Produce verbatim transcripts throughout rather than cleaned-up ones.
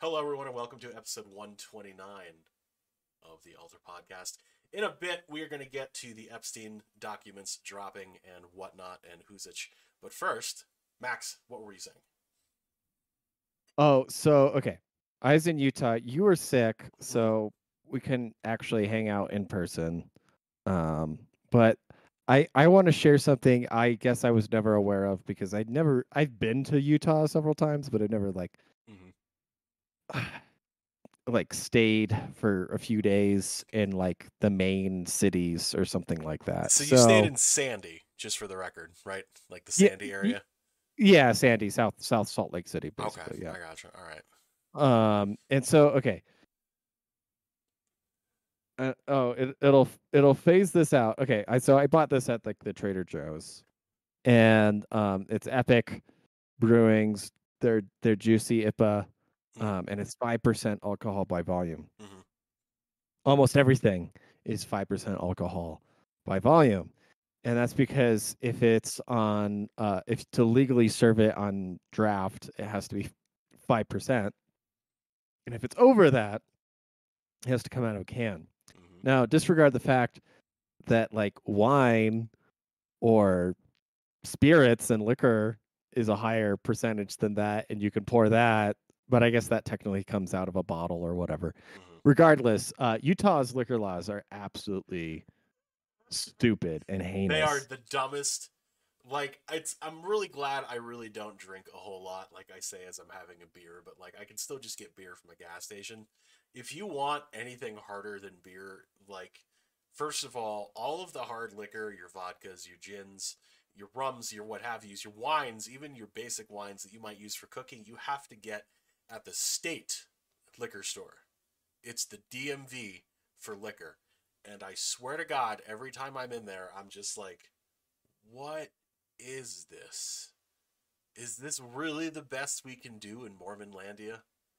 Hello, everyone, and welcome to episode one twenty-nine of the Alter Podcast. In a bit, we are going to get to the Epstein documents dropping and whatnot and who's it. But first, Max, what were you saying? Oh, so okay. I was in Utah. You were sick, so we couldn't actually hang out in person. Um, but I I want to share something I guess I was never aware of because I'd never I've been to Utah several times, but I never like Mm-hmm. like stayed for a few days in like the main cities or something like that. So you stayed So in Sandy, just for the record, right? Like the yeah, Sandy y- area? yeah, Sandy, South South Salt Lake City, Okay, basically. Yeah. I gotcha. All right. Um, and so okay. Uh, oh, it, it'll it'll phase this out. Okay, I so I bought this at like the Trader Joe's, and um, it's Epic Brewing's their their juicy I P A, Mm-hmm. um, and it's five percent alcohol by volume. Mm-hmm. Almost everything is five percent alcohol by volume, and that's because if it's on uh, if to legally serve it on draft, it has to be five percent, and if it's over that, it has to come out of a can. Mm-hmm. Now, disregard the fact that like wine or spirits and liquor is a higher percentage than that, and you can pour that, but I guess that technically comes out of a bottle or whatever. Mm-hmm. Regardless, uh, Utah's liquor laws are absolutely stupid and They are heinous. the dumbest. Like, it's I'm really glad I really don't drink a whole lot, like I say as I'm having a beer, but like I can still just get beer from a gas station. If you want anything harder than beer, like first of all, all of the hard liquor, your vodkas, your gins, your rums, your what have yous, your wines, even your basic wines that you might use for cooking, you have to get at the state liquor store. It's the D M V for liquor. And I swear to God, every time I'm in there, I'm just like, what is this? Is this really the best we can do in Mormonlandia?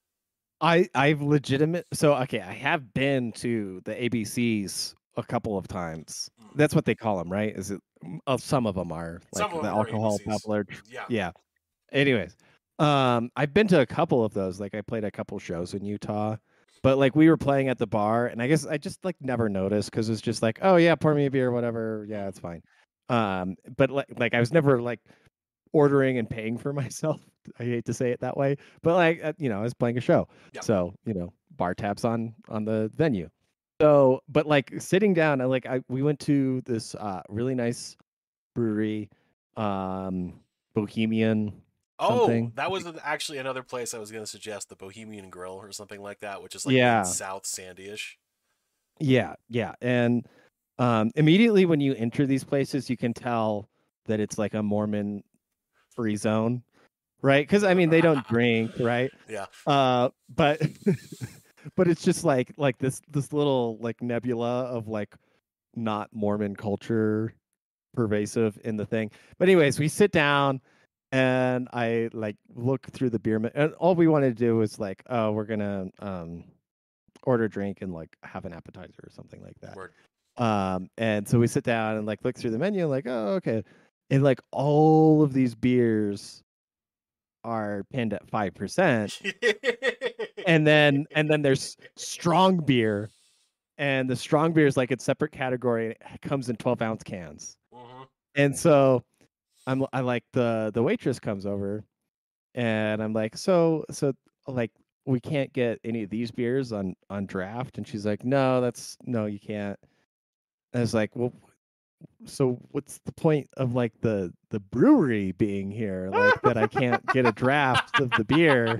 I I've legitimate so okay, I have been to the A B Cs a couple of times. Mm. That's what they call them, right? Is it? Uh, some of them are like Some of the them are alcohol A B Cs. beverage. Yeah. Yeah. Anyways, um, I've been to a couple of those. Like I played a couple shows in Utah, but like we were playing at the bar, and I guess I just like never noticed because it's just like, oh yeah, pour me a beer, whatever. Yeah, it's fine. Um, but like like I was never like ordering and paying for myself. I hate to say it that way, but like uh, you know, I was playing a show, Yeah. so you know, bar tabs on on the venue. So, but like sitting down, I like I we went to this uh really nice brewery, um, Bohemian Oh, something. that was actually another place I was going to suggest, the Bohemian Grill or something like that, which is like in Yeah, South Sandy-ish. yeah, yeah. And um, immediately when you enter these places, you can tell that it's like a Mormon free zone, right? Because I mean, they don't drink, right? Yeah. Uh, but but it's just like like this this little like nebula of like not Mormon culture pervasive in the thing. But anyways, we sit down and I like look through the beer, and all we wanted to do was like, oh, we're gonna um order a drink and like have an appetizer or something like that. Word. Um, and so we sit down and like look through the menu, and like, oh, okay, and like all of these beers are pinned at five percent, and then and then there's strong beer, and the strong beer is like its separate category. It comes in twelve ounce cans, Mm-hmm. and so I'm I like the the waitress comes over, and I'm like, so so like we can't get any of these beers on on draft, and she's like, no, that's no, you can't. And I was like, well, so what's the point of like the the brewery being here, like that I can't get a draft of the beer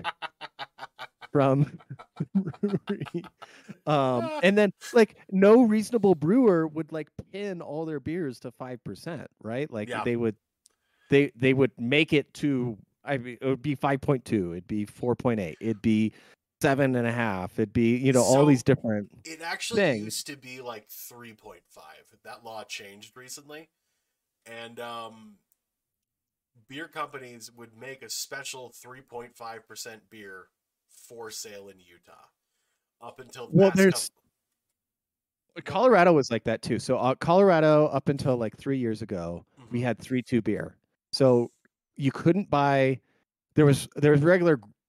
from the brewery? Um, and then like no reasonable brewer would like pin all their beers to five percent, right? Like Yeah. they would they they would make it to I mean, it would be five point two, it'd be four point eight, it'd be seven and a half, it'd be you know all So these different it actually things. used to be like three point five. That law changed recently. And um, beer companies would make a special three point five percent beer for sale in Utah up until the Well, past there's couple. Colorado was like that too. So uh, Colorado, up until like three years ago, Mhm. we had three two beer. So you couldn't buy. There was there was regular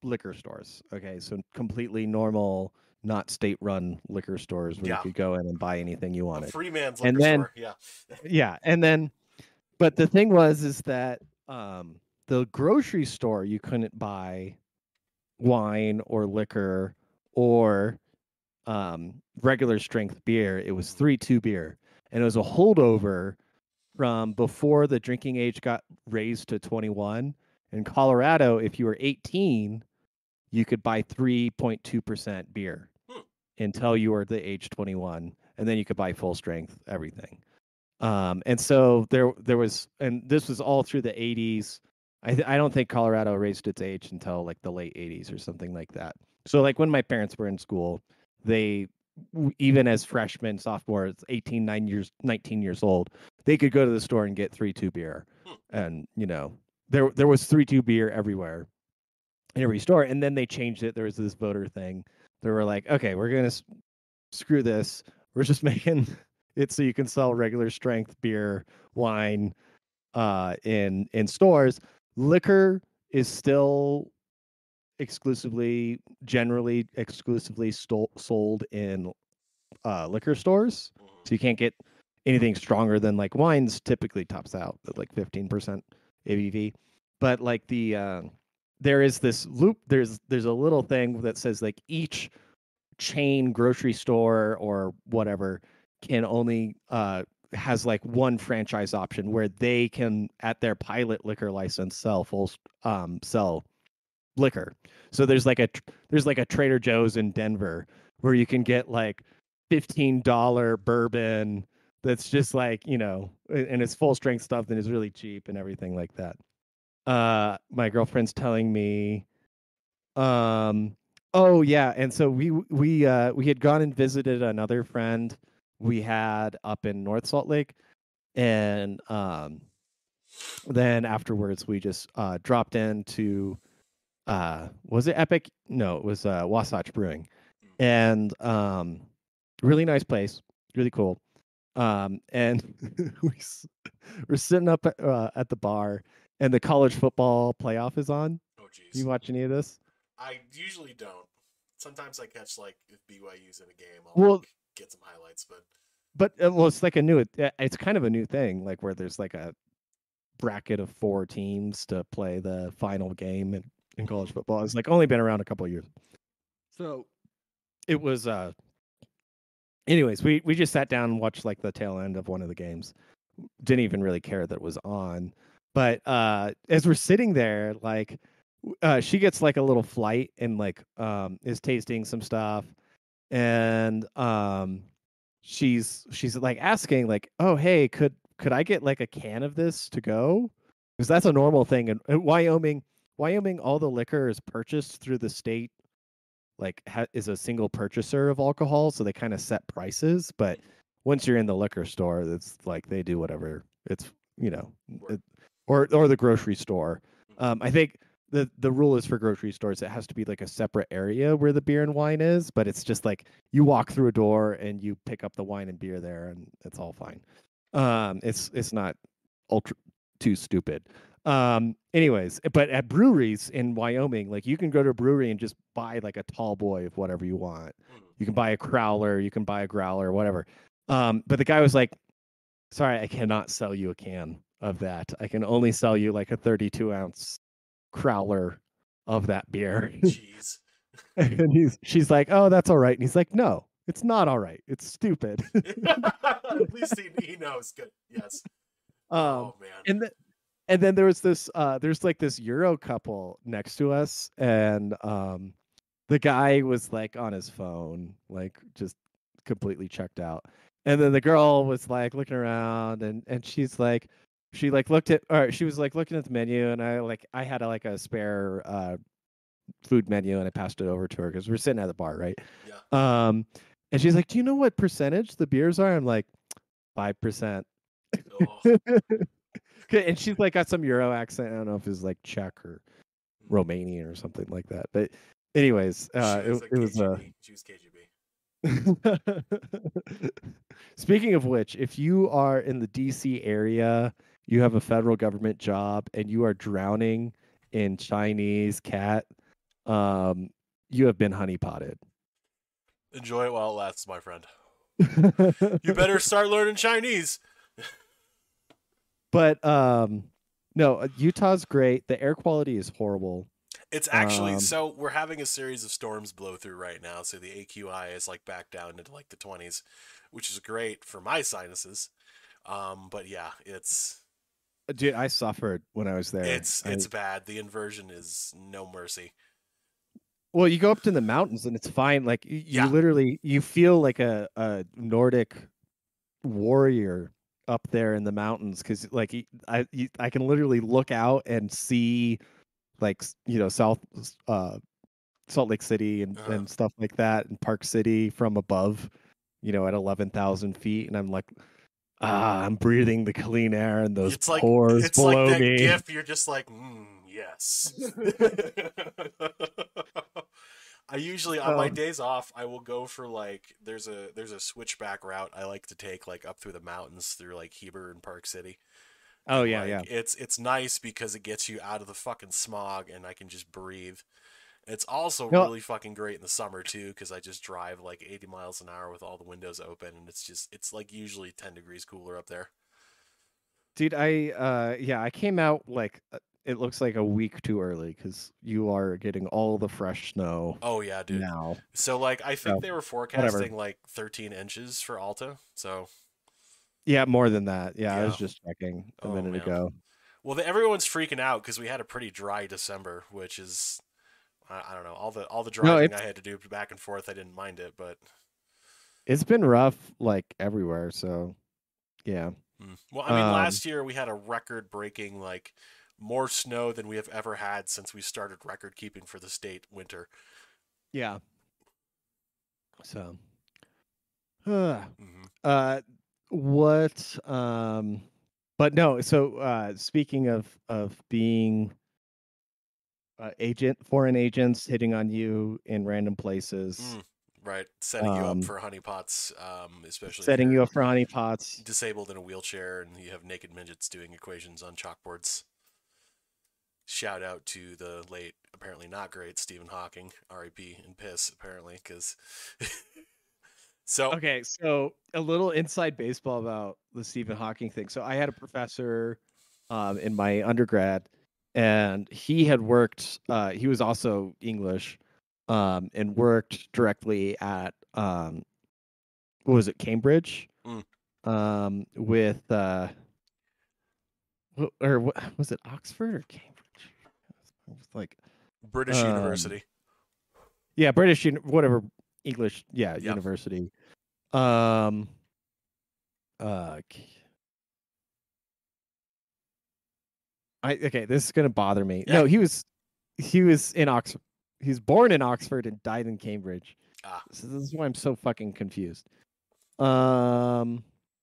liquor stores. Okay, so completely normal, not state-run liquor stores where Yeah. you could go in and buy anything you A wanted. free man's And liquor then, store. Yeah. yeah, and then, but the thing was, is that um, the grocery store you couldn't buy wine or liquor or um, regular strength beer. It was three two beer, and it was a holdover from before the drinking age got raised to twenty-one. In Colorado, if you were eighteen, you could buy three point two percent beer Hmm. until you were the age twenty-one, and then you could buy full strength everything. Um, and so there there was, and this was all through the eighties. I th- I don't think Colorado raised its age until like the late eighties or something like that. So like when my parents were in school, they w- even as freshmen, sophomores, eighteen, nine years, nineteen years old, they could go to the store and get three two beer, Hmm. and you know there there was three two beer everywhere in every store. And then they changed it. There was this voter thing. They were like, okay, we're gonna s- screw this. We're just making it so you can sell regular strength beer, wine, uh, in in stores. Liquor is still exclusively, generally exclusively stol- sold in uh, liquor stores. Mhm. So you can't get anything stronger than like wines. Typically tops out at like fifteen percent A B V. But like the uh, there is this loop. There's there's a little thing that says like each chain grocery store or whatever can only uh has like one franchise option where they can at their pilot liquor license sell full um sell liquor. So there's like a there's like a Trader Joe's in Denver where you can get like fifteen dollar bourbon that's just like, you know, and it's full strength stuff and is really cheap and everything like that. Uh my girlfriend's telling me um oh yeah, and so we we uh we had gone and visited another friend we had up in North Salt Lake, and um then afterwards we just uh dropped into uh was it Epic? No, it was uh Wasatch Brewing. And um really nice place, really cool. Um and we s- we're sitting up at, uh, at the bar, and the college football playoff is on. Oh, You jeez. watch any of this? I usually don't. Sometimes I catch like if B Y U's in a game, I'll Well, like get some highlights, but but uh, well, it's like a new. it- It's kind of a new thing, like where there's like a bracket of four teams to play the final game in, in college mhm. football. It's like only been around a couple of years. So it was. uh Anyways, we we just sat down and watched like the tail end of one of the games. Didn't even really care that it was on. But uh as we're sitting there, like w- uh she gets like a little flight and like um is tasting some stuff, and um she's she's like asking like, oh hey, could could I get like a can of this to go, because that's a normal thing in, in wyoming wyoming all the liquor is purchased through the state, like ha- is a single purchaser of alcohol, so they kind of set prices. But once you're in the liquor store, it's like they do whatever. It's, you know, Word. it, or or the grocery store. Mhm. Um, I think the the rule is for grocery stores it has to be like a separate area where the beer and wine is, but it's just like you walk through a door and you pick up the wine and beer there, and it's all fine. Um, it's it's not ultra too stupid. Um, anyways, but at breweries in Wyoming, like you can go to a brewery and just buy like a tall boy of whatever you want. Mhm. You can buy a crowler, you can buy a growler, whatever. Um, but the guy was like, sorry, I cannot sell you a can of that. I can only sell you like a thirty-two ounce crowler of that beer. Jeez. And he's she's like, oh, that's all right. And he's like, no, it's not all right. It's stupid. At least he, he knows. Good. Yes. um, Oh man. and th- and then there was this uh there's like this Euro couple next to us, and um the guy was like on his phone, like just completely checked out. And then the girl was like looking around, and and she's like she like looked at or she was like looking at the menu, and I like I had a, like a spare uh food menu, and I passed it over to her because we're sitting at the bar, right? Yeah. Um and she's like, do you know what percentage the beers are? I'm like, five percent. Oh. And she's like got some Euro accent. I don't know if it's like Czech or Mhm. Romanian or something like that. But anyways, uh, She was it a it was uh, K G B. She was K G B. speaking of which, if you are in the D C area, you have a federal government job, and you are drowning in Chinese cat um, you have been honeypotted. Enjoy it while it lasts, my friend. You better start learning Chinese. But um, no, uh, Utah's great. The air quality is horrible. It's actually Um, so we're having a series of storms blow through right now, so the A Q I is like back down into like the twenties, which is great for my sinuses. Um, but yeah, it's dude, I suffered when I was there. it's I it's bad. The inversion is no mercy. Well, you go up to the mountains and it's fine. Like y- you Yeah. literally you feel like a, a Nordic warrior up there in the mountains because like y- I y- I can literally look out and see like s- you know South uh Salt Lake City and Uh, and stuff like that and Park City from above, you know, at eleven thousand feet, and I'm like, ah, I'm breathing the clean air and those it's like pores it's like below that me. gif. You're just like, mm, yes. I usually on my So, days off I will go for like there's a there's a switchback route I like to take like up through the mountains through like Heber and Park City. oh And yeah, like yeah. it's it's nice because it gets you out of the fucking smog and I can just breathe. It's also No, really fucking great in the summer too because I just drive like eighty miles an hour with all the windows open and it's just it's like usually ten degrees cooler up there. dude, I uh yeah, I came out like uh, it looks like a week too early because you are getting all the fresh snow Oh yeah, dude. now. So like I think So they were whatever. forecasting like thirteen inches for Alta. So Yeah, more than that. Yeah, I was yeah. just checking a Oh minute man. ago. Well, the, everyone's freaking out because we had a pretty dry December, which is I, I don't know all the all the No, driving I it's had to do back and forth. I didn't mind it, but it's been rough like everywhere. So yeah. mm. Well, I mean, Um, last year we had a record-breaking like more snow than we have ever had since we started record keeping for the state winter. yeah. So uh, Hmm. uh what um but no, so uh speaking of of being uh, agent foreign agents hitting on you in random places, Mm, right, setting you up um for honeypots, um, especially if setting you're you up for honeypots. disabled in a wheelchair and you have naked midgets doing equations on chalkboards. Shout out to the late, apparently not great Stephen Hawking, R I P and piss apparently, because so Okay, so a little inside baseball about the Stephen Hawking thing. So I had a professor um, in my undergrad, and he had worked. Uh, he was also English, um, and worked directly at um, what was it, Cambridge, mm, um, with uh, wh- or what was it, Oxford or Cambridge? It was like British um, University. yeah, British, uni- whatever, English, yeah, Yep. university. Um, uh, I okay, this is gonna bother me. Yeah. No, he was he was in Oxford. He was born in Oxford and died in Cambridge. Ah. So this is why I'm so fucking confused. Um.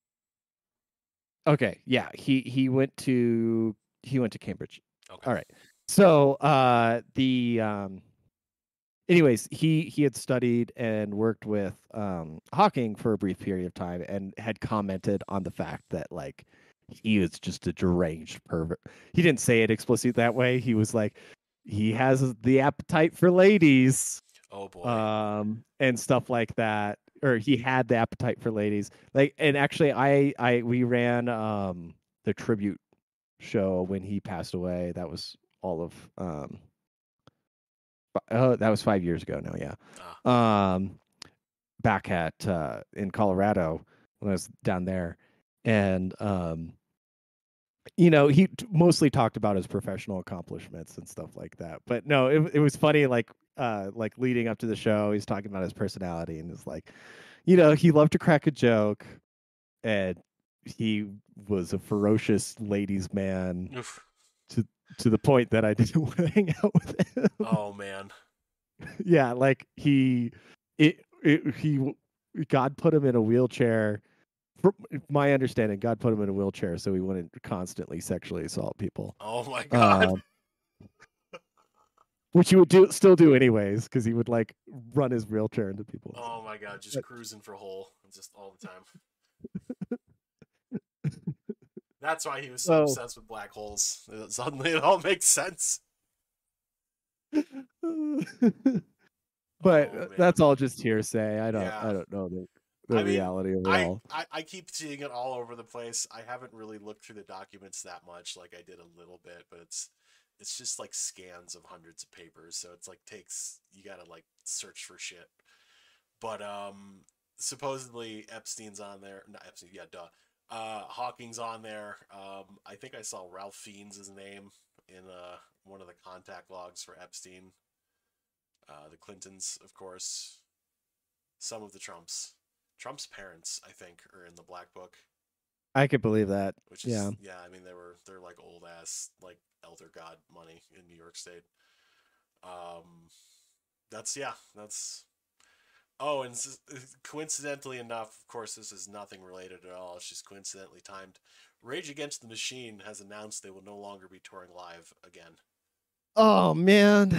Okay. Yeah. He he went to he went to Cambridge. Okay. All right. So uh the um. Anyways, he he had studied and worked with um Hawking for a brief period of time and had commented on the fact that like he was just a deranged pervert. He didn't say it explicitly that way. He was like he has the appetite for ladies Oh boy. um and stuff like that, or he had the appetite for ladies. Like, and actually I I we ran um the tribute show when he passed away. That was all of um oh, that was five years ago now, yeah. Ah. Um, back at uh, in Colorado when I was down there, and um, you know, he t- mostly talked about his professional accomplishments and stuff like that. But no, it it was funny, like uh, like leading up to the show, he's talking about his personality and it's like, you know, he loved to crack a joke, and he was a ferocious ladies' man Oof. to to the point that I didn't want to hang out with him. Oh man. Yeah, like he it, it he God put him in a wheelchair. From my understanding, God put him in a wheelchair so he wouldn't constantly sexually assault people. Oh my god. Um, which he would do still do anyways, because he would like run his wheelchair into people and stuff. Oh my god. Just But cruising for hole just all the time. That's why he was so so obsessed with black holes. Suddenly it all makes sense. But Oh uh, man. that's all just hearsay. I don't Yeah. I don't know the the I mean, reality of it I, all. I I keep seeing it all over the place. I haven't really looked through the documents that much, like I did a little bit, but it's it's just like scans of hundreds of papers, so it's like takes you gotta like search for shit. But um, supposedly Epstein's on there. Not Epstein, yeah, duh. Uh, Hawking's on there. Um, I think I saw Ralph Fiennes' name in uh one of the contact logs for Epstein. Uh, the Clintons, of course. Some of the Trumps. Trump's parents, I think, are in the Black Book, I could believe that. which Yeah. is yeah. I mean, they were they're like old ass like elder god money in New York State. Um, that's yeah. That's oh, and coincidentally enough, of course, this is nothing related at all. It's just coincidentally timed. Rage Against the Machine has announced they will no longer be touring live again. Oh man.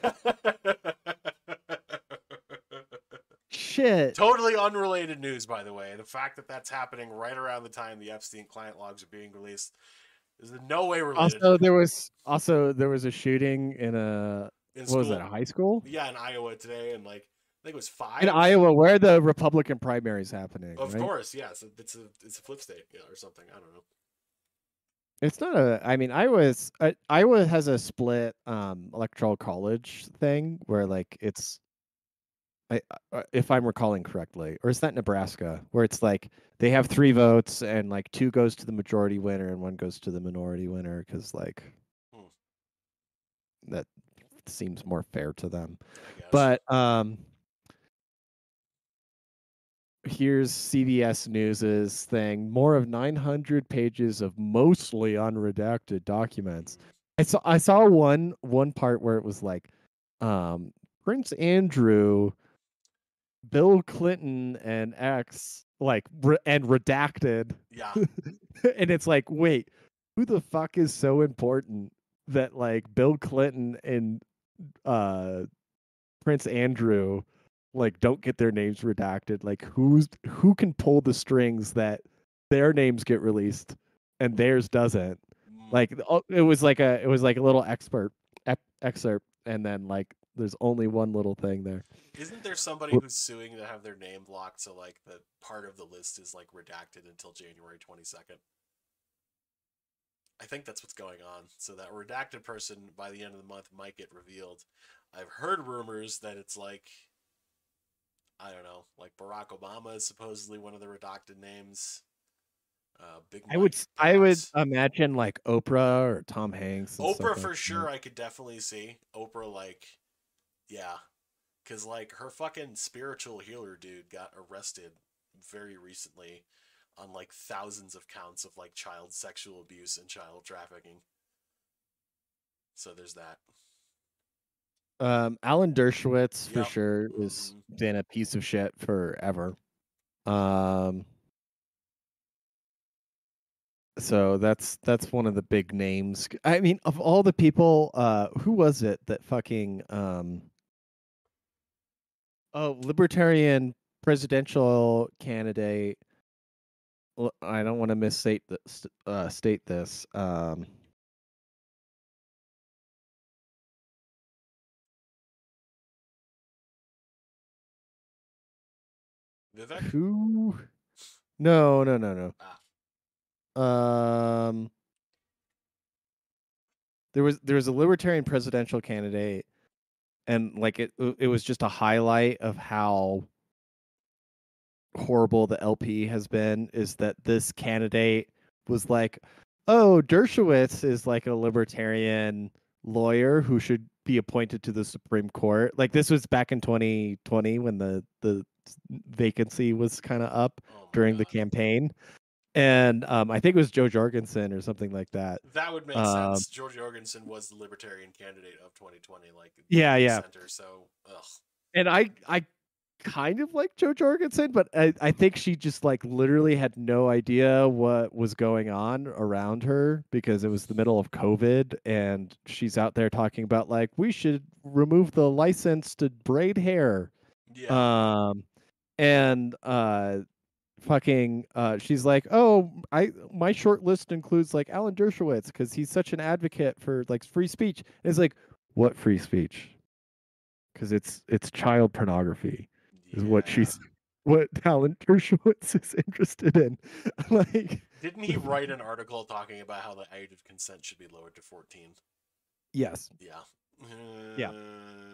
Shit. Totally unrelated news, by the way. The fact that that's happening right around the time the Epstein client logs are being released is in no way related. Also, there was also there was a shooting in a In what was school, that, a high school? yeah, in Iowa today, and like I think it was In five. Iowa, where the Republican primary is happening, Of right? course, yes, yeah, it's a it's a flip state, yeah, or something. I don't know. It's not a. I mean, Iowa's uh, Iowa has a split um electoral college thing where like it's I, uh, if I'm recalling correctly, or is that Nebraska, where it's like they have three votes and like two goes to the majority winner and one goes to the minority winner because like Hmm, that seems more fair to them. I guess. But um, here's C B S News's thing: more of nine hundred pages of mostly unredacted documents. Hmm. I saw I saw one one part where it was like, um, Prince Andrew, Bill Clinton, and X like re- and redacted, Yeah. and it's like, wait, who the fuck is so important that like Bill Clinton and uh Prince Andrew like don't get their names redacted? Like who's who can pull the strings that their names get released and theirs doesn't? Mm. Like oh, it was like a it was like a little expert ep- excerpt, and then like there's only one little thing there. Isn't there somebody who's suing to have their name blocked so like the part of the list is like redacted until January twenty-second? I think that's what's going on. So that redacted person by the end of the month might get revealed. I've heard rumors that it's like I don't know, like Barack Obama is supposedly one of the redacted names. Uh, Big I would Mike, s- I would perhaps. imagine like Oprah or Tom Hanks and stuff Oprah like for that. sure. I could definitely see Oprah like, yeah, because like her fucking spiritual healer dude got arrested very recently on like thousands of counts of like child sexual abuse and child trafficking. So there's that. Um, Alan Dershowitz for Yep. sure is Mm-hmm. been a piece of shit forever. Um, so that's that's one of the big names. I mean, of all the people, uh, who was it that fucking um, oh, libertarian presidential candidate? Well, I don't want to misstate this, uh, state this. Um, Vivek. who? No, no, no, Ah. no. Um, there was there was a libertarian presidential candidate, and like it it was just a highlight of how horrible the L P has been. Is that this candidate was like, oh, Dershowitz is like a libertarian lawyer who should be appointed to the Supreme Court. Like this was back in twenty twenty when the the vacancy was kind of up Oh my during the god. campaign, and um, I think it was Joe Jorgensen or something like that. That would make Um, sense. George Jorgensen was the libertarian candidate of twenty twenty, like yeah, dead yeah, center. So, ugh. and I I kind of like Joe Jorgensen, but I, I think she just like literally had no idea what was going on around her because it was the middle of COVID, and she's out there talking about like we should remove the license to braid hair. Yeah. Um and uh fucking uh she's like, "Oh, I my short list includes like Alan Dershowitz because he's such an advocate for like free speech." And it's like, What free speech? Because it's it's child pornography, is what Yeah. she's what Alan Dershowitz is interested in. Like, Didn't he write an article talking about how the age of consent should be lowered to fourteen? yes, Yeah. yeah. Uh,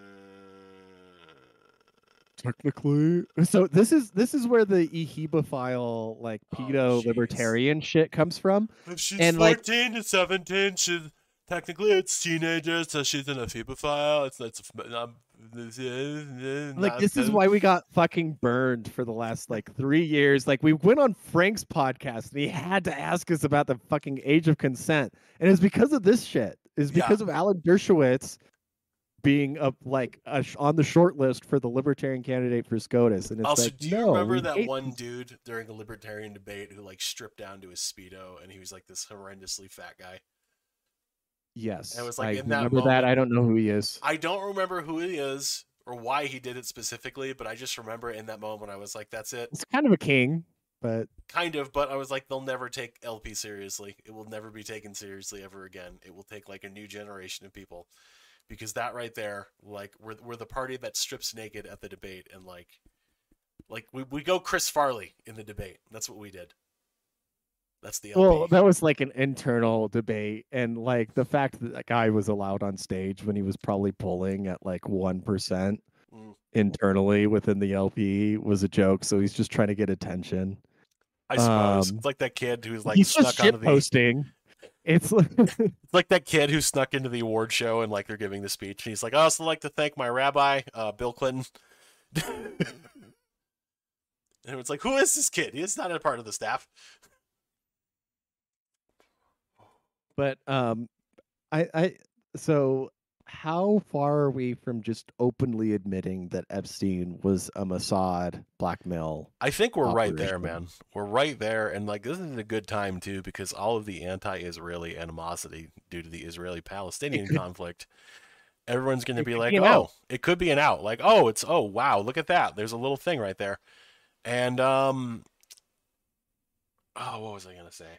Technically, so this is this is where the ehebephile, like, oh, pedo jeez. libertarian shit comes from. If she's And like, fourteen to seventeen, she's technically it's teenager, so she's an ephebophile. It's it's um, like this is why we got fucking burned for the last like three years. Like, we went on Frank's podcast and he had to ask us about the fucking age of consent, and it's because of this shit. It's because Yeah. of Alan Dershowitz being up like a, on the short list for the libertarian candidate for SCOTUS. And it's Also, like, do you no, remember we that hate one these- dude during a libertarian debate who like stripped down to his Speedo and he was like this horrendously fat guy? Yes, And it was like I in that remember that. moment- I don't know who he is. I don't remember who he is or why he did it specifically, but I just remember in that moment I was like, that's it. It's kind of a king, but Kind of, but I was like, they'll never take L P seriously. It will never be taken seriously ever again. It will take like a new generation of people. Because that right there, like, we're, we're the party that strips naked at the debate, and like, like we, we go Chris Farley in the debate. That's what we did. That's the L P. well, that was like an internal debate, and like the fact that that guy was allowed on stage when he was probably polling at like one percent Mm. internally within the L P was a joke. So he's just trying to get attention. I suppose um, it's like that kid who's like he's snuck just onto shit the. posting. It's like, It's like that kid who snuck into the award show and like they're giving the speech, and he's like, "I also like to thank my rabbi, uh, Bill Clinton." And it's like, who is this kid? He's not a part of the staff. but um, I I so how far are we from just openly admitting that Epstein was a Mossad blackmail? I think we're right there, operation? man. We're right there, and like this is a good time too because all of the anti-Israeli animosity due to the Israeli-Palestinian could- conflict, everyone's going to it be could like, be an "Oh, out." it could be an out." Like, "Oh, it's oh wow, look at that. There's a little thing right there," and um, oh, what was I going to say?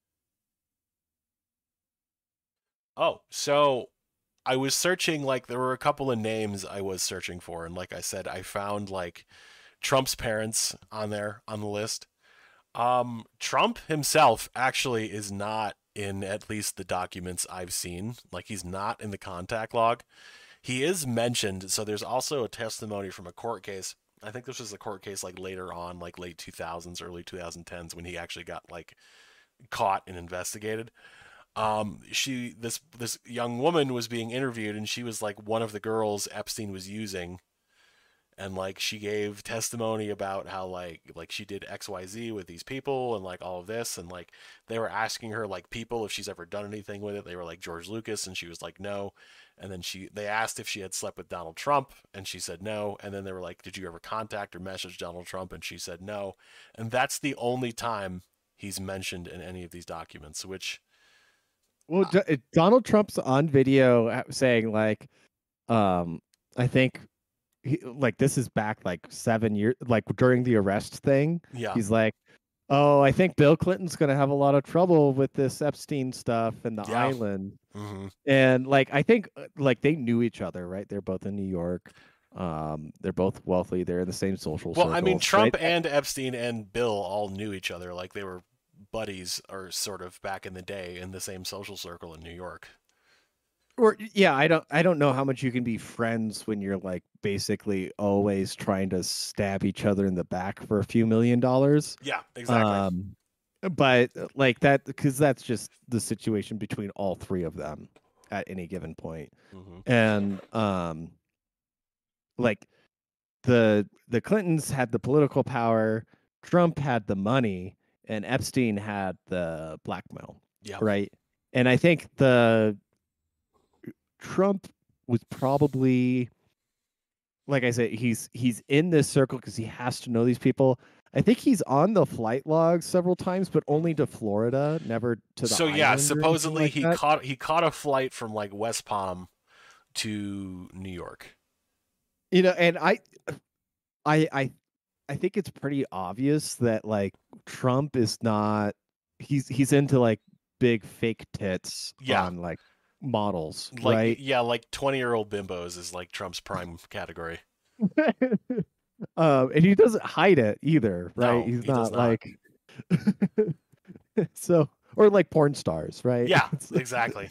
Oh, so I was searching, like, there were a couple of names I was searching for, and like I said, I found like Trump's parents on there on the list. Um, Trump himself actually is not in at least the documents I've seen. Like, he's not in the contact log. He is mentioned, so there's also a testimony from a court case. I think this was a court case like later on, like late two thousands, early twenty tens, when he actually got like caught and investigated. Um, she this this young woman was being interviewed, and she was like one of the girls Epstein was using, and like she gave testimony about how like like she did X Y Z with these people and like all of this, and like they were asking her like people if she's ever done anything with it. They were like George Lucas, and she was like no. And then she they asked if she had slept with Donald Trump, and she said no. And then they were like, did you ever contact or message Donald Trump? And she said no. And that's the only time he's mentioned in any of these documents, which Well, Do- uh, Donald Trump's on video uh, saying like, um, I think, he, like this is back like seven years, like during the arrest thing. yeah. He's like, "Oh, I think Bill Clinton's gonna have a lot of trouble with this Epstein stuff and the Yeah. island." Mm-hmm. And like, I think uh, like they knew each other, right? They're both in New York. Um, they're both wealthy. They're in the same social Well, circles. I mean, Trump right? and Epstein and Bill all knew each other. Like they were buddies, or sort of back in the day in the same social circle in New York. Or yeah, I don't I don't know how much you can be friends when you're like basically always trying to stab each other in the back for a few million dollars. Yeah, exactly. Um, but uh, like that, because that's just the situation between all three of them at any given point. hmm And um, like the the Clintons had the political power, Trump had the money, and Epstein had the blackmail, Yeah. right? And I think the Trump was probably, like I said, he's he's in this circle because he has to know these people. I think he's on the flight log several times, but only to Florida, never to the. So island yeah, or anything supposedly like he that. caught he caught a flight from like West Palm to New York. You know, and I, I, I, I think it's pretty obvious that like Trump is not. He's he's into like big fake tits Yeah. on like models, Like right? yeah, like twenty year old bimbos is like Trump's prime category. um, and he doesn't hide it either, right? No, He's he does not not. like so, or like porn stars, right? Yeah, It's like- exactly.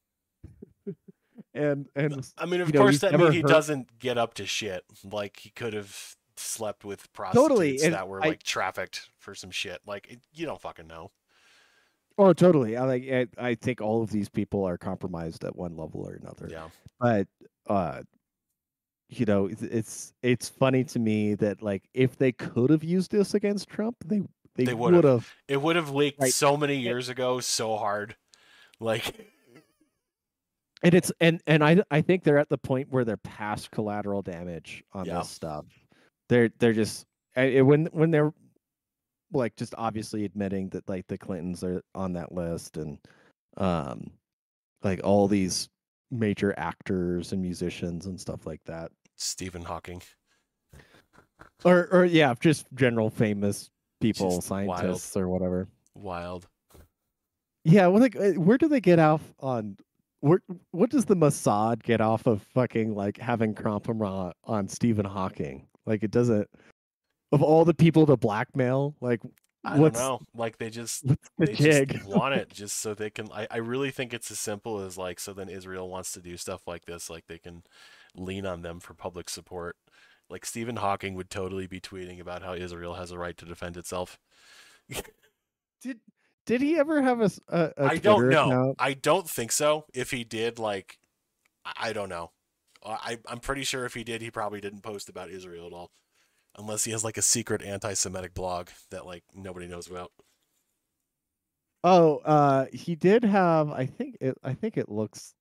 and and I mean, you of know, course, he's that mean never he hurt doesn't get up to shit. Like he could have slept with totally, prostitutes and that were I like trafficked for some shit. Like it, you don't fucking know. oh totally, I like I, I think all of these people are compromised at one level or another, Yeah, but uh you know, it's it's it's funny to me that like if they could have used this against Trump, they they they would would have. have, It would have leaked right? so many A- years ago, so hard. Like, And it's and and I I think they're at the point where they're past collateral damage on yeah, this stuff. They're they're just I- I- when when they're like just obviously admitting that like the Clintons are on that list and um like all these major actors and musicians and stuff like that. Stephen Hawking, Or or yeah, just general famous people, just wild, scientists or whatever. wild. Yeah, well, like, uh, where do they get off on? Where what does the Mossad get off of fucking like having compromise on Stephen Hawking? Like, it doesn't. Of all the people to blackmail, like, I don't what's know. Like they just what's the they just jig? want it just so they can I, I really think it's as simple as like so then Israel wants to do stuff like this, like they can lean on them for public support. Like Stephen Hawking would totally be tweeting about how Israel has a right to defend itself. Did did he ever have a s- a, a I don't Twitter know. account? I don't think so. If he did, like I I don't know. I I'm pretty sure if he did, he probably didn't post about Israel at all. Unless he has like a secret anti-Semitic blog that like nobody knows about. Oh, uh, he did have. I think it. I think it looks.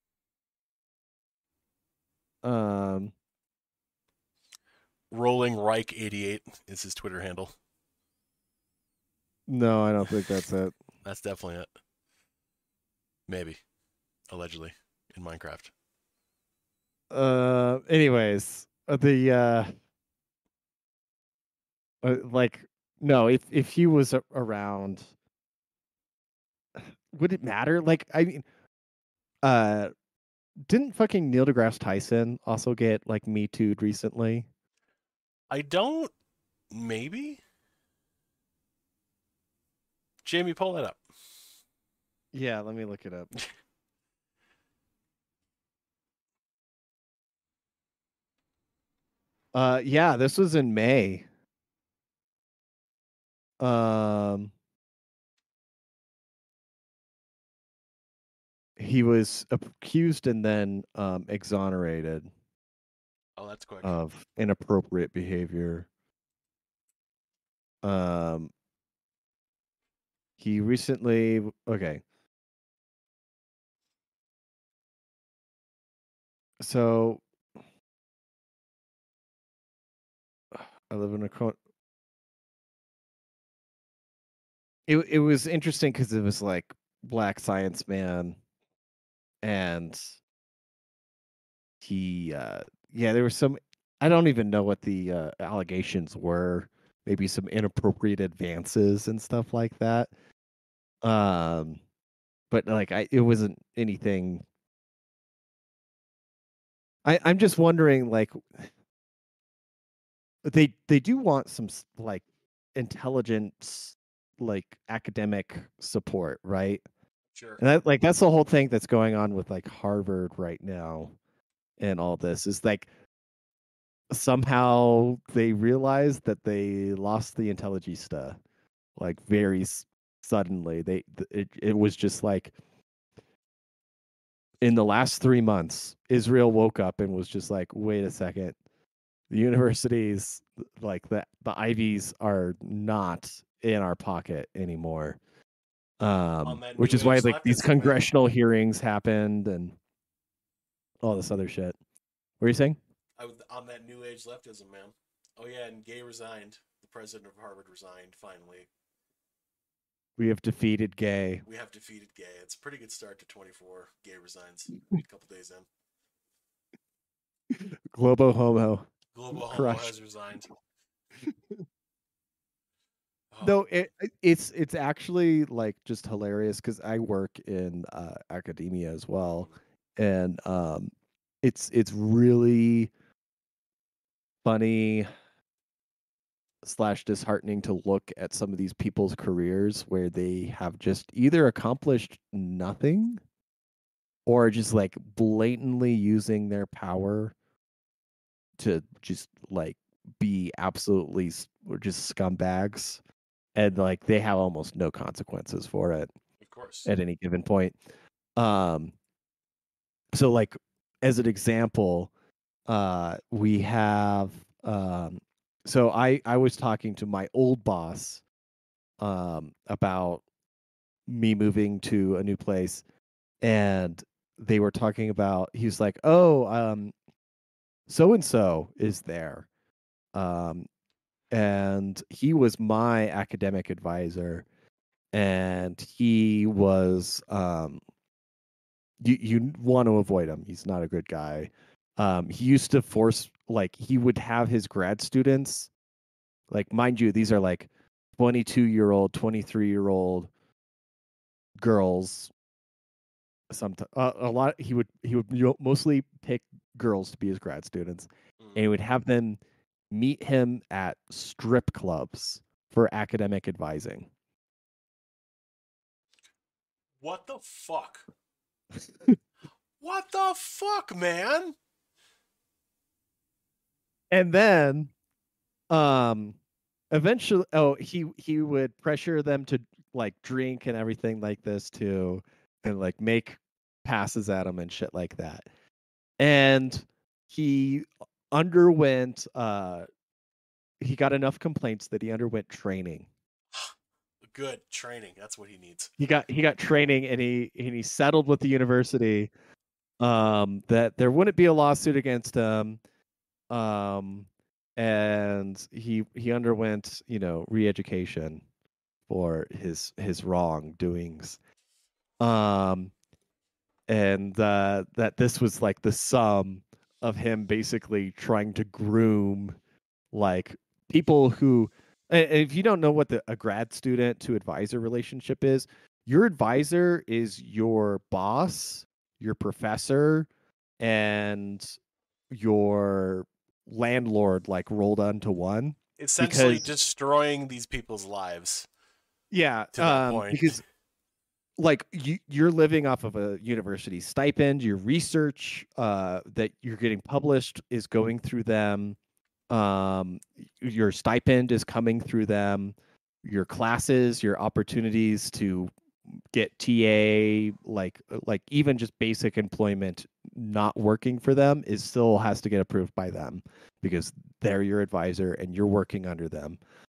Um, Rolling Reich eighty-eight is his Twitter handle. no, I don't think that's it. That's definitely it. Maybe, allegedly, in Minecraft. Uh, anyways, uh, the uh, uh, like, no, if if he was a- around, would it matter? Like, I mean, uh, didn't fucking Neil deGrasse Tyson also get like Me Too'd recently? I don't. Maybe. Jamie, pull that up. Yeah, let me look it up. Uh, yeah, this was in May. Um, he was accused and then um exonerated Oh, that's quick. of inappropriate behavior. Um, he recently okay. So I live in a co- it it was interesting because it was like Black Science Man and he uh yeah, there was some I don't even know what the uh, allegations were. Maybe some inappropriate advances and stuff like that. Um but like I it wasn't anything I I'm just wondering like they they do want some s- like intelligence like academic support, right? Sure. And that like that's the whole thing that's going on with like Harvard right now and all this is like somehow they realized that they lost the intelligista like very s- suddenly. They th- it, it was just like in the last three months, Israel woke up and was just like, wait a second, the universities like the the Ivies are not in our pocket anymore. On Um, that which new is why age like these leftism, man. congressional hearings happened and all this other shit. What are you saying? I was on that new age leftism, man. Oh yeah, and Gay resigned. The president of Harvard resigned finally. We have defeated gay. We have defeated Gay. It's a pretty good start to twenty-four. Gay resigns a couple days in. Globo homo Global Homo crushed. has resigned. Oh, No, it it's it's actually like just hilarious because I work in uh, academia as well, and um, it's it's really funny slash disheartening to look at some of these people's careers where they have just either accomplished nothing or just like blatantly using their power to just like be absolutely s- or just scumbags, and like they have almost no consequences for it Of course. at any given point. Um, so like as an example, uh, we have um, so I I was talking to my old boss um about me moving to a new place, and they were talking about, he's like, oh, um so and so is there, um and he was my academic advisor, and he was um you you want to avoid him. He's not a good guy. Um he used to force, like he would have his grad students, like mind you, these are like twenty-two year old, twenty-three year old girls. Some uh, a lot he would he would you know, mostly pick girls to be his grad students, and he Mm. would have them meet him at strip clubs for academic advising. What the fuck? What the fuck, man? And then um eventually, oh, he he would pressure them to like drink and everything like this too, and like make passes at him and shit like that. And he underwent uh he got enough complaints that he underwent training. Good training. That's what he needs. He got he got training, and he and he settled with the university um that there wouldn't be a lawsuit against him. Um and he he underwent, you know, re-education for his his wrongdoings. Um and uh that this was like the sum of him basically trying to groom like people who, if you don't know what the a grad student to advisor relationship is, your advisor is your boss, your professor, and your landlord, like rolled onto one. Essentially Because destroying these people's lives yeah, to that um point. because like you you're living off of a university stipend, your research uh that you're getting published is going through them, um your stipend is coming through them, your classes, your opportunities to get T A, like like even just basic employment not working for them is still has to get approved by them because they're your advisor and you're working under them.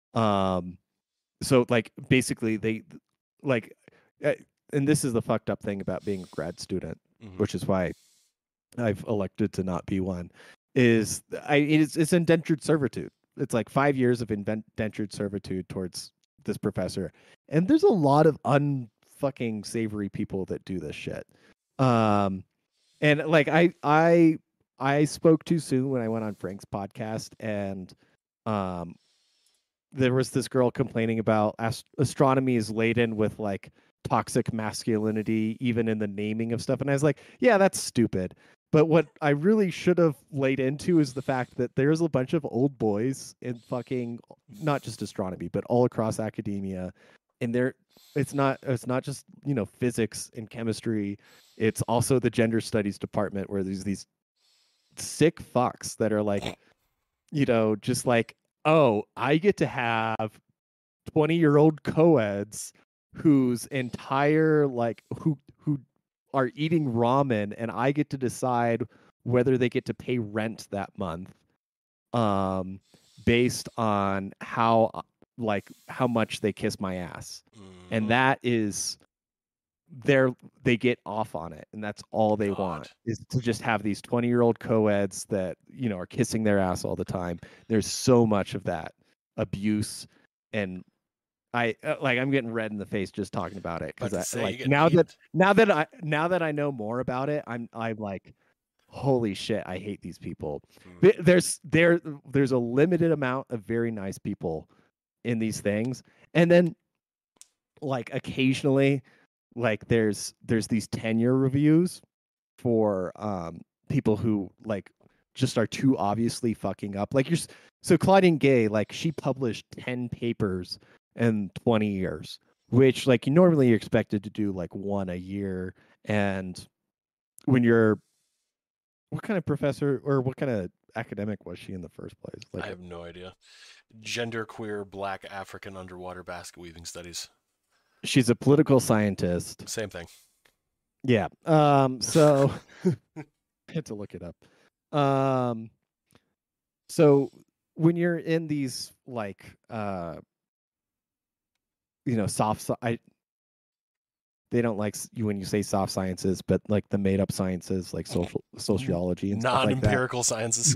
um so like basically they like uh, and this is the fucked up thing about being a grad student, Mhm. which is why I've elected to not be one, is I it's, it's indentured servitude. It's like five years of indentured servitude towards this professor, and there's a lot of unfucking savory people that do this shit. Um, and like I I I spoke too soon when I went on Frank's podcast, and um, there was this girl complaining about ast- astronomy is laden with like toxic masculinity even in the naming of stuff, and I was like, yeah, that's stupid. But what I really should have laid into is the fact that there's a bunch of old boys in fucking not just astronomy but all across academia, and they're it's not it's not just, you know, physics and chemistry, it's also the gender studies department where there's these sick fucks that are like, you know, just like, oh, I get to have twenty year old co-eds whose entire like who who are eating ramen, and I get to decide whether they get to pay rent that month, um based on how uh, like how much they kiss my ass. And Mhm. that is they're they get off on it, and that's all they God. want is to just have these twenty year old co-eds that, you know, are kissing their ass all the time. There's so much of that abuse, and I uh, like I'm getting red in the face just talking about it About because to I say like you're getting now that heated. now that I now that I know more about it, I'm I'm like, holy shit, I hate these people. Th- Mhm. There's there there's a limited amount of very nice people in these things, and then like occasionally, like there's there's these tenure reviews for um people who like just are too obviously fucking up. Like you're s- so Claudine Gay, like she published ten papers in twenty years, which like you normally you're expected to do like one a year. And when you're what kind of professor or what kind of academic was she in the first place? I Like have no idea. Genderqueer Black African underwater basket weaving studies. she's a political scientist. Same thing. Yeah. Um so I had to look it up. Um so when you're in these like uh you know soft sci- I they don't like s- you when you say soft sciences, but like the made up sciences like social sociology and stuff like that. Non-empirical sciences.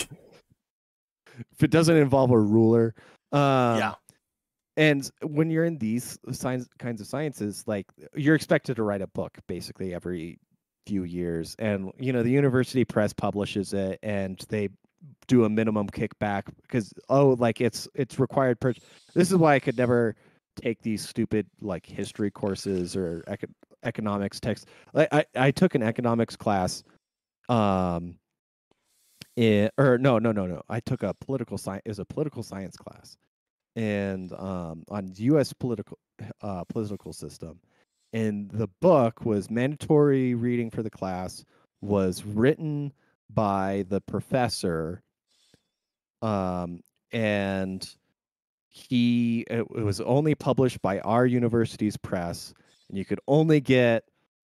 If it doesn't involve a ruler, Yeah. um and when you're in these science kinds of sciences, like you're expected to write a book basically every few years, and you know the university press publishes it, and they do a minimum kickback because oh, like it's it's required. Per- this is why I could never take these stupid like history courses or econ- economics texts. Like I I took an economics class, um, in, or no no no no, I took a political science. It was a political science class and um, on U S political uh, political system. And the book was mandatory reading for the class. Was written by the professor, um, and he it, it was only published by our university's press, and you could only get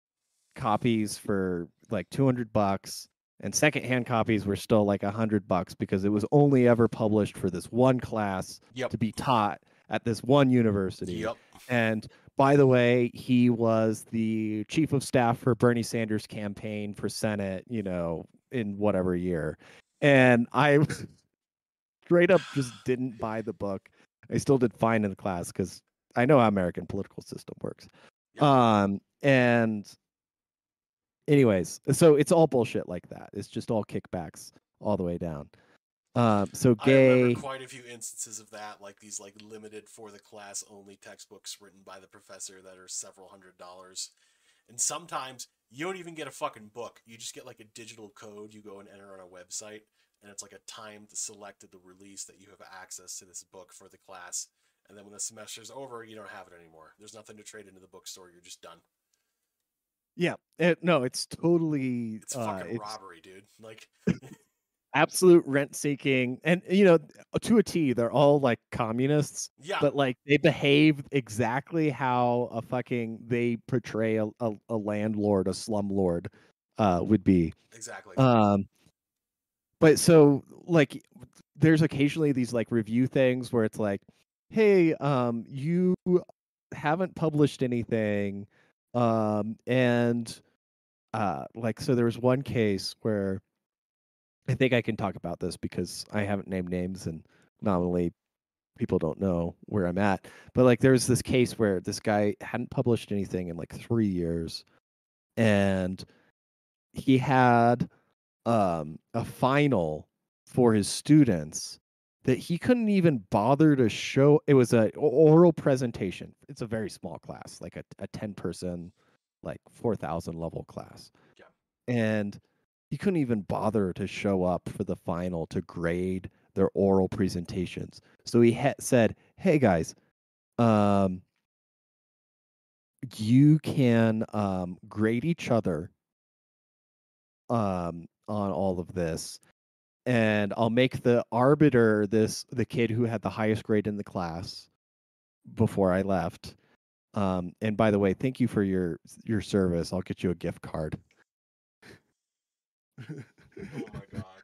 copies for like two hundred bucks, and secondhand copies were still like a hundred bucks because it was only ever published for this one class Yep. to be taught at this one university. Yep. And by the way, he was the chief of staff for Bernie Sanders' campaign for Senate, you know, in whatever year. And I straight up just didn't buy the book. I still did fine in the class because I know how American political system works. Yep. Um, and anyways, so it's all bullshit like that. It's just all kickbacks all the way down. Um, so I remember gay. quite a few instances of that, like these like limited for the class only textbooks written by the professor that are several hundred dollars. And sometimes you don't even get a fucking book. You just get like a digital code you go and enter on a website, and it's like a timed selected the release that you have access to this book for the class. And then when the semester's over, you don't have it anymore. There's nothing to trade into the bookstore. You're just done. Yeah, it, no, it's totally. It's Uh, fucking it's robbery, dude. Like, absolute rent seeking, and you know, to a T, they're all like communists, yeah, but like they behave exactly how a fucking they portray a, a, a landlord, a slumlord, uh, would be. exactly. Um, but so like there's occasionally these like review things where it's like, hey, um, you haven't published anything, um, and uh, like so there was one case where I think I can talk about this because I haven't named names and nominally people don't know where I'm at. But like there's this case where this guy hadn't published anything in like three years, and he had um a final for his students that he couldn't even bother to show. It was a oral presentation. It's a very small class, like a, a ten person, like four thousand level class. Yeah. And he couldn't even bother to show up for the final to grade their oral presentations. So he ha- said, "Hey guys, um, you can um, grade each other um, on all of this, and I'll make the arbiter this the kid who had the highest grade in the class before I left. Um, and by the way, thank you for your your service. I'll get you a gift card." Oh my god.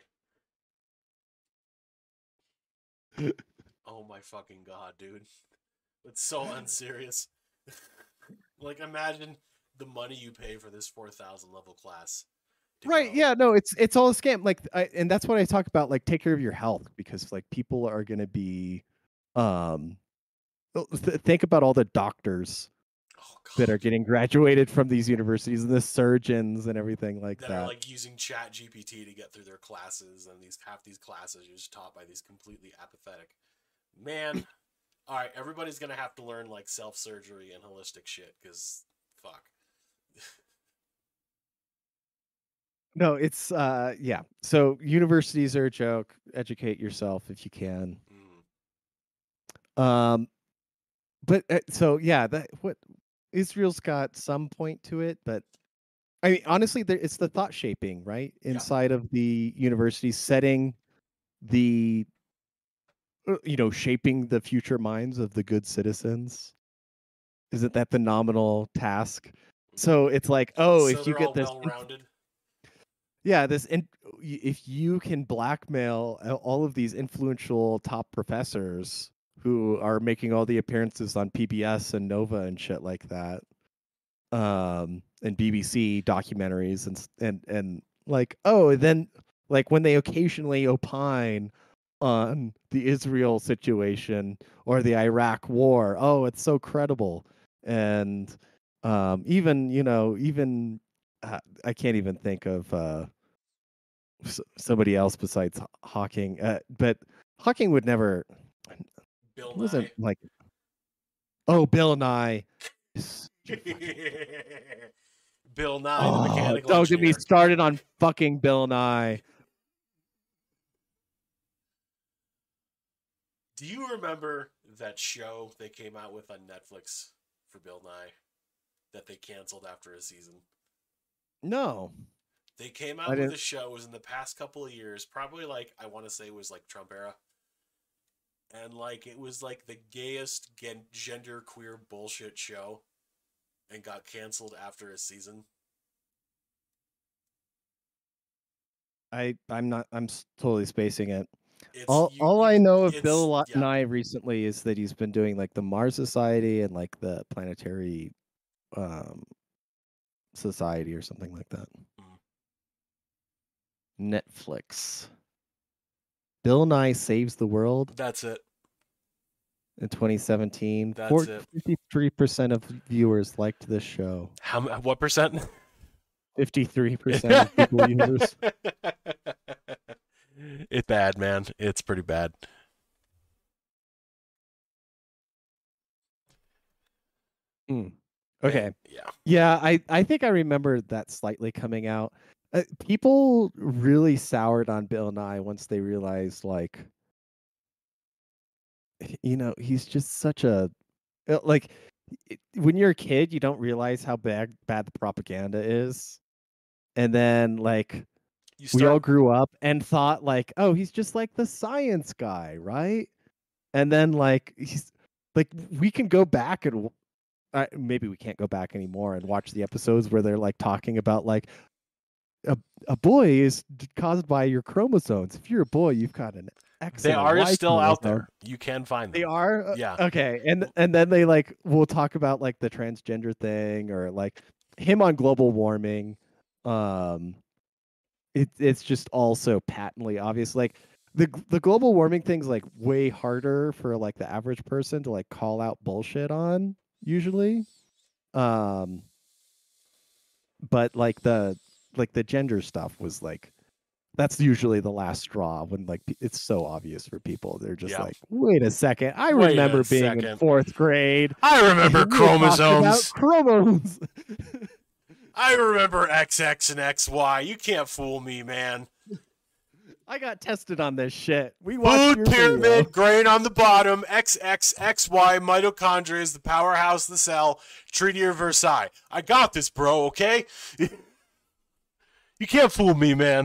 Oh my fucking god, dude. It's so unserious. Like, imagine the money you pay for this four thousand level class to Right? go. Yeah. No, it's it's all a scam. Like, I, and that's what I talk about. Like, take care of your health because like people are gonna be, um, well, th- think about all the doctors Oh that are god. getting graduated from these universities and the surgeons and everything like That are that. like using Chat G P T to get through their classes, and these half these classes are just taught by these completely apathetic. Man, all right, everybody's gonna have to learn like self surgery and holistic shit because fuck. No, it's uh yeah. So universities are a joke. Educate yourself if you can. Mm. Um but uh, so yeah, that what Israel's got some point to it, but I mean honestly there, it's the thought shaping, right? Yeah. Inside of the university setting the uh, you know, shaping the future minds of the good citizens. Isn't that the nominal task? So it's like, oh, So if you they're get all this well rounded. yeah, this in, if you can blackmail all of these influential top professors who are making all the appearances on P B S and Nova and shit like that, um, and B B C documentaries and and and like, oh, then like when they occasionally opine on the Israel situation or the Iraq war, oh, it's so credible, and um, even you know even uh, I can't even think of. Uh, s- somebody else besides Hawking. Uh, but Hawking would never. Bill He wasn't Nye. like, oh, Bill Nye. S- you fucking. Bill Nye, the Oh, mechanical don't get me engineer. started on fucking Bill Nye. Do you remember that show they came out with on Netflix for Bill Nye that they canceled after a season? No, They came I out with didn't. a show. It was in the past couple of years, probably like I want to say it was like Trump era, and like it was like the gayest gen- gender queer bullshit show, and got canceled after a season. I I'm not. I'm s- totally spacing it. It's All you. all you I know of it's Bill Lo- yeah. Nye recently is that he's been doing like the Mars Society and like the Planetary um Society or something like that. Mm. Netflix. Bill Nye saves the world. That's it. In twenty seventeen. That's For it. fifty-three percent of viewers liked this show. How what percent? fifty-three percent of people users. It's bad, man. It's pretty bad. Mm. Man, Okay. yeah. Yeah, I I think I remember that slightly coming out. Uh, people really soured on Bill Nye once they realized like you know, he's just such a uh, like it- when you're a kid, you don't realize how bad bad the propaganda is. And then like You we all start grew up and thought like, oh, he's just like the science guy, right? And then like he's like we can go back and uh, maybe we can't go back anymore and watch the episodes where they're like talking about like a a boy is caused by your chromosomes. If you're a boy, you've got an X they and a are Y still out chromosome. there. You can find They them. are. Uh, Yeah. okay, and and then they like we'll talk about like the transgender thing or like him on global warming. Um, it, it's just also patently obvious. Like the the global warming thing's like way harder for like the average person to like call out bullshit on usually. Um, but like the like the gender stuff was like that's usually the last straw when like it's so obvious for people. They're just Yeah. like, wait a second, I Wait a remember being in second. fourth grade I remember and we were talking about chromosomes. chromosomes. I remember X X and X Y. You can't fool me, man. I got tested on this shit. We watched Food your video. pyramid, grain on the bottom, X X X Y, mitochondria is the powerhouse of the cell, Treaty of Versailles. I got this, bro, okay? You can't fool me, man.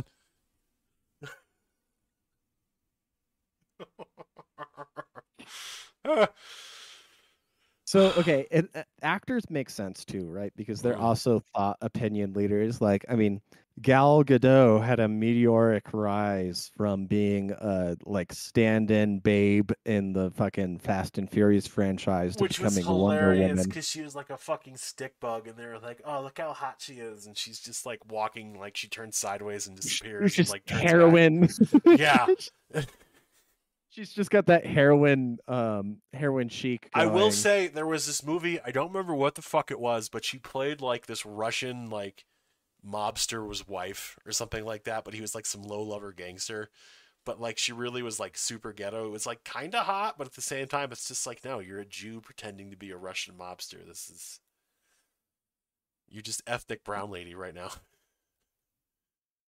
So okay, and uh, actors make sense too, right? Because they're Mm. also thought opinion leaders. Like, I mean, Gal Gadot had a meteoric rise from being a like stand-in babe in the fucking Fast and Furious franchise to Which was becoming Wonder hilarious Woman. because she was like a fucking stick bug, and they were like, "Oh, look how hot she is," and she's just like walking, like she turns sideways and It's disappears, and just like turns back. heroin. Yeah, She's just got that heroin, um, heroin chic I will going. say there was this movie. I don't remember what the fuck it was, but she played like this Russian like mobster was wife or something like that. But he was like some low lover gangster. But like she really was like super ghetto. It was like kind of hot, but at the same time, it's just like no, you're a Jew pretending to be a Russian mobster. This is you're just ethnic brown lady right now.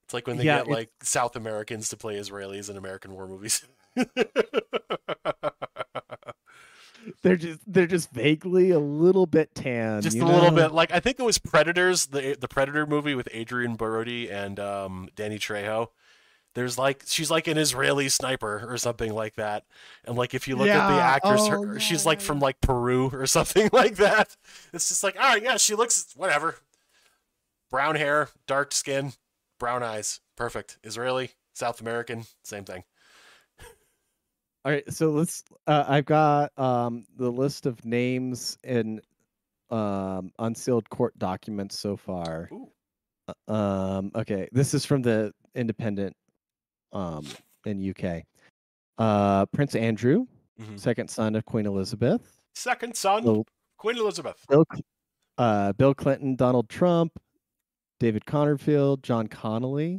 It's like when they Yeah, get it's like South Americans to play Israelis in American war movies. they're just they're just vaguely a little bit tan, Just you a little know? bit. Like I think it was Predators, the the Predator movie with Adrian Brody and um, Danny Trejo. There's like she's like an Israeli sniper or something like that, and like if you look at the Yeah. actress, Oh her yeah, she's like yeah, from yeah. like Peru or something like that. It's just like, all right, yeah, she looks whatever. Brown hair, dark skin, brown eyes, perfect. Israeli, South American, same thing. All right, so let's uh, I've got um the list of names in um unsealed court documents so far. Ooh. Uh, Um okay, this is from the Independent um in U K. Uh Prince Andrew, Mm-hmm. second son of Queen Elizabeth. Second son, Bill, Queen Elizabeth. Bill, uh, Bill Clinton, Donald Trump, David Connerfield, John Connolly,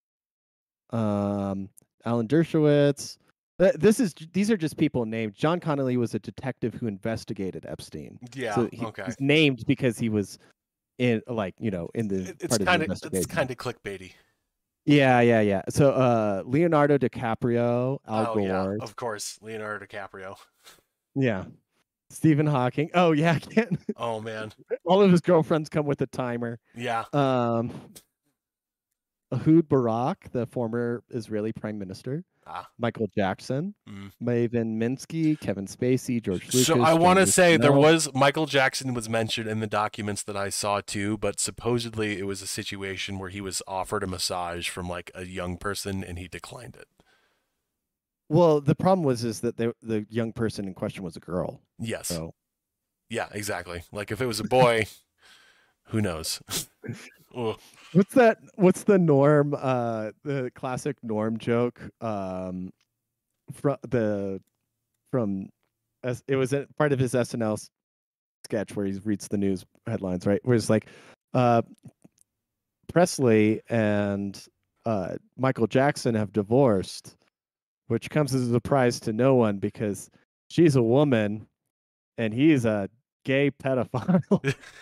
um, Alan Dershowitz. Uh, This is these are just people named. John Connolly was a detective who investigated Epstein, Yeah. so he, Okay. he's named because he was in, like, you know, in the It, it's part of the kind of it's investigation. kind of clickbaity. Yeah, yeah, yeah. So uh, Leonardo DiCaprio, Al Oh yeah, Gore, of course, Leonardo DiCaprio. yeah, Stephen Hawking. Oh yeah, I can't. Oh man, All of his girlfriends come with a timer. yeah. Um, Ehud Barak, the former Israeli prime minister, Ah. Michael Jackson, Mm. Maven Minsky, Kevin Spacey, George So I Lucas, want to Jean-Luc say there Picard. was Michael Jackson was mentioned in the documents that I saw too, but supposedly it was a situation where he was offered a massage from like a young person and he declined it. Well, the problem was is that the the young person in question was a girl. Yes. So Yeah, exactly. Like if it was a boy, who knows? Ugh. what's that? What's the norm? Uh, the classic norm joke. Um, from the from as it was a part of his S N L sketch where he reads the news headlines, right? Where it's like, uh, Presley and uh, Michael Jackson have divorced, which comes as a surprise to no one because she's a woman and he's a gay pedophile.